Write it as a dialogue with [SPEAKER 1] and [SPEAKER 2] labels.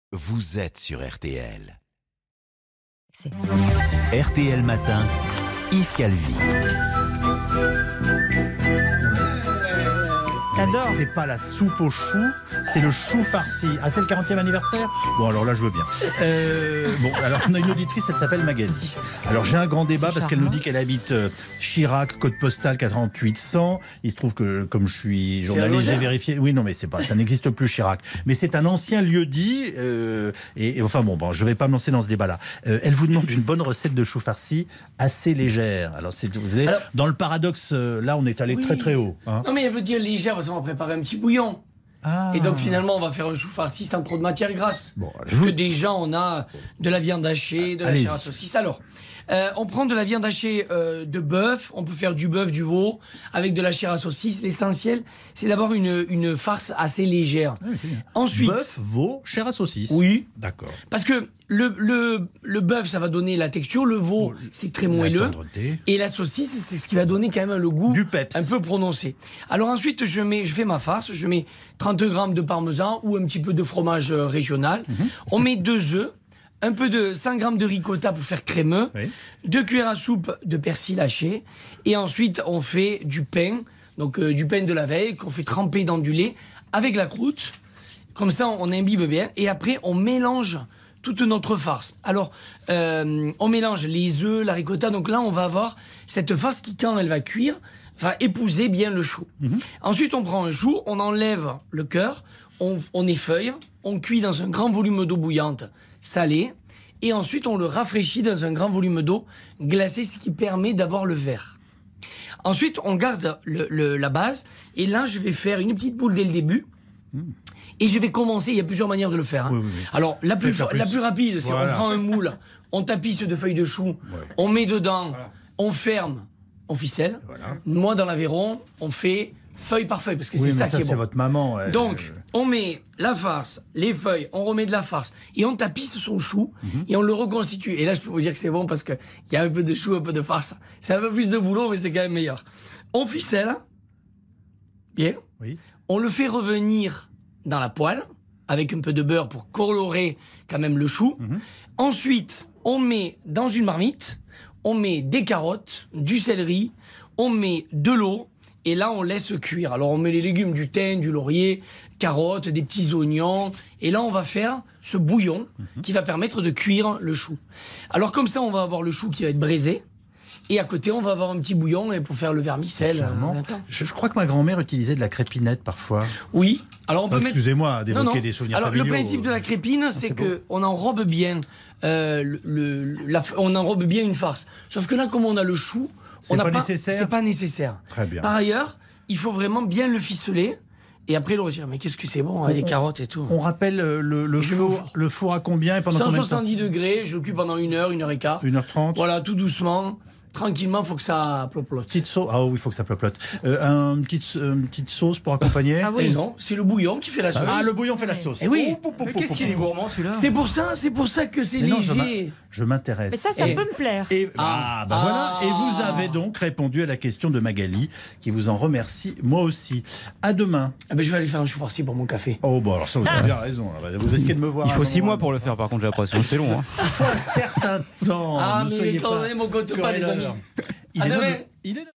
[SPEAKER 1] vous êtes sur RTL. RTL Matin, Yves Calvi.
[SPEAKER 2] C'est pas la soupe aux choux, c'est le chou farci. Ah, c'est le 40e anniversaire? Bon, alors là, je veux bien. Bon, alors on a une auditrice, elle s'appelle Magali. Alors j'ai un grand débat parce qu'elle nous dit qu'elle habite Chirac, code postal 48100. Il se trouve que, comme je suis journaliste, j'ai vérifié. Oui, non, mais c'est pas, ça n'existe plus Chirac. Mais c'est un ancien lieu-dit. Et enfin bon, je vais pas me lancer dans ce débat-là. Elle vous demande une bonne recette de chou farci assez légère. Alors, vous savez, dans le paradoxe, là, on est allé très très haut. Hein.
[SPEAKER 3] Non, mais elle veut dire légère parce qu'on va préparer un petit bouillon. Ah. Et donc finalement, on va faire un chou farci sans trop de matière grasse. Bon, parce que déjà, on a de la viande hachée, de la chair à saucisse. Alors, on prend de la viande hachée de bœuf. On peut faire du bœuf, du veau, avec de la chair à saucisse. L'essentiel, c'est d'avoir une farce assez légère.
[SPEAKER 2] Oui,
[SPEAKER 3] ensuite,
[SPEAKER 2] bœuf, veau, chair à saucisse.
[SPEAKER 3] Oui.
[SPEAKER 2] D'accord.
[SPEAKER 3] Parce que le bœuf, ça va donner la texture. Le veau, c'est très moelleux. Et la saucisse, c'est ce qui va donner quand même le goût
[SPEAKER 2] du peps,
[SPEAKER 3] un peu prononcé. Alors ensuite, je fais ma farce. Je mets 30 grammes de parmesan ou un petit peu de fromage régional. On met 2 œufs. Un peu de 100 grammes de ricotta pour faire crémeux, 2 cuillères à soupe de persil haché, et ensuite on fait du pain, donc du pain de la veille qu'on fait tremper dans du lait avec la croûte. Comme ça on imbibe bien, et après on mélange toute notre farce. Alors on mélange les œufs, la ricotta, donc là on va avoir cette farce qui, quand elle va cuire, va épouser bien le chou. Ensuite on prend un chou, on enlève le cœur, on effeuille, on cuit dans un grand volume d'eau bouillante salée, et ensuite on le rafraîchit dans un grand volume d'eau glacée, ce qui permet d'avoir le vert. Ensuite on garde la base, et là je vais faire une petite boule dès le début, et je vais commencer, il y a plusieurs manières de le faire. Hein. Oui. Alors la plus rapide, c'est on prend un moule, on tapisse de feuilles de chou, on met dedans, on ferme, on ficelle. Moi dans l'Aveyron, on fait feuille par feuille, parce que c'est ça qui est bon.
[SPEAKER 2] C'est votre maman.
[SPEAKER 3] Donc, on met la farce, les feuilles, on remet de la farce, et on tapisse son chou, et on le reconstitue. Et là, je peux vous dire que c'est bon, parce qu'il y a un peu de chou, un peu de farce. C'est un peu plus de boulot, mais c'est quand même meilleur. On ficelle, bien. Oui. On le fait revenir dans la poêle, avec un peu de beurre pour colorer quand même le chou. Ensuite, on met dans une marmite, on met des carottes, du céleri, on met de l'eau, et là, on laisse cuire. Alors, on met les légumes, du thym, du laurier, carottes, des petits oignons. Et là, on va faire ce bouillon qui va permettre de cuire le chou. Alors, comme ça, on va avoir le chou qui va être braisé. Et à côté, on va avoir un petit bouillon pour faire le vermicelle.
[SPEAKER 2] Je crois que ma grand-mère utilisait de la crépinette parfois.
[SPEAKER 3] Oui. Alors, on peut
[SPEAKER 2] excusez-moi d'évoquer des souvenirs familiaux.
[SPEAKER 3] Le principe de la crépine, c'est qu'on enrobe bien, on enrobe bien une farce. Sauf que là, comme on a le chou,
[SPEAKER 2] c'est pas
[SPEAKER 3] nécessaire.
[SPEAKER 2] Très bien.
[SPEAKER 3] Par ailleurs, il faut vraiment bien le ficeler et après le retirer. Mais qu'est-ce que c'est bon, les carottes et tout.
[SPEAKER 2] On rappelle le four à combien et pendant
[SPEAKER 3] 170 degrés, je le cuis pendant 1 heure, 1 heure et quart.
[SPEAKER 2] 1h30.
[SPEAKER 3] Voilà, tout doucement. Tranquillement, il faut que ça ploplote.
[SPEAKER 2] Petite sauce. Ah oui, il faut que ça ploplote. Une petite sauce pour accompagner.
[SPEAKER 3] Ah oui. Et non, c'est le bouillon qui fait la sauce.
[SPEAKER 2] Ah, le bouillon fait la sauce.
[SPEAKER 3] Et oui.
[SPEAKER 4] Mais qu'est-ce qu'il est gourmand celui-là?
[SPEAKER 3] C'est pour ça que c'est léger.
[SPEAKER 2] Je m'intéresse.
[SPEAKER 5] Mais ça peut me plaire.
[SPEAKER 2] Voilà. Et vous avez donc répondu à la question de Magali, qui vous en remercie. Moi aussi. À demain.
[SPEAKER 3] Je vais aller faire un chou farci pour mon café.
[SPEAKER 2] Oh, bon, alors ça, vous avez bien raison. Vous risquez de me voir.
[SPEAKER 4] Il faut 6 mois pour le faire, par contre, j'ai l'impression. C'est long.
[SPEAKER 2] Il faut un certain temps.
[SPEAKER 3] Mais quand même, on compte pas, les amis.
[SPEAKER 2] Il est